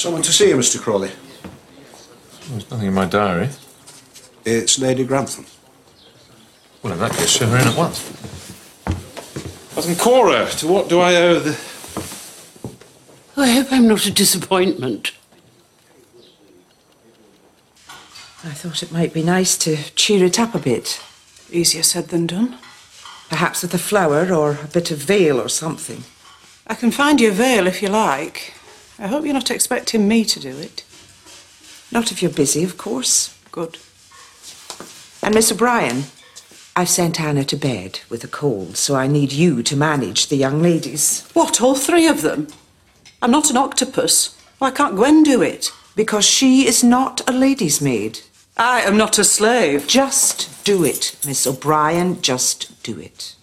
Someone to see you, Mr. Crawley. There's nothing in my diary. It's Lady Grantham. Well, in that case, show her in at once. Cousin Cora, to what do I owe the... I hope I'm not a disappointment. I thought it might be nice to cheer it up a bit. Easier said than done. Perhaps with a flower or a bit of veil or something. I can find you a veil if you like. I hope you're not expecting me to do it. Not if you're busy, of course. Good. And Miss O'Brien, I've sent Anna to bed with a cold, so I need you to manage the young ladies. What, all three of them? I'm not an octopus. Why can't Gwen do it? Because she is not a lady's maid. I am not a slave. Just do it, Miss O'Brien, just do it.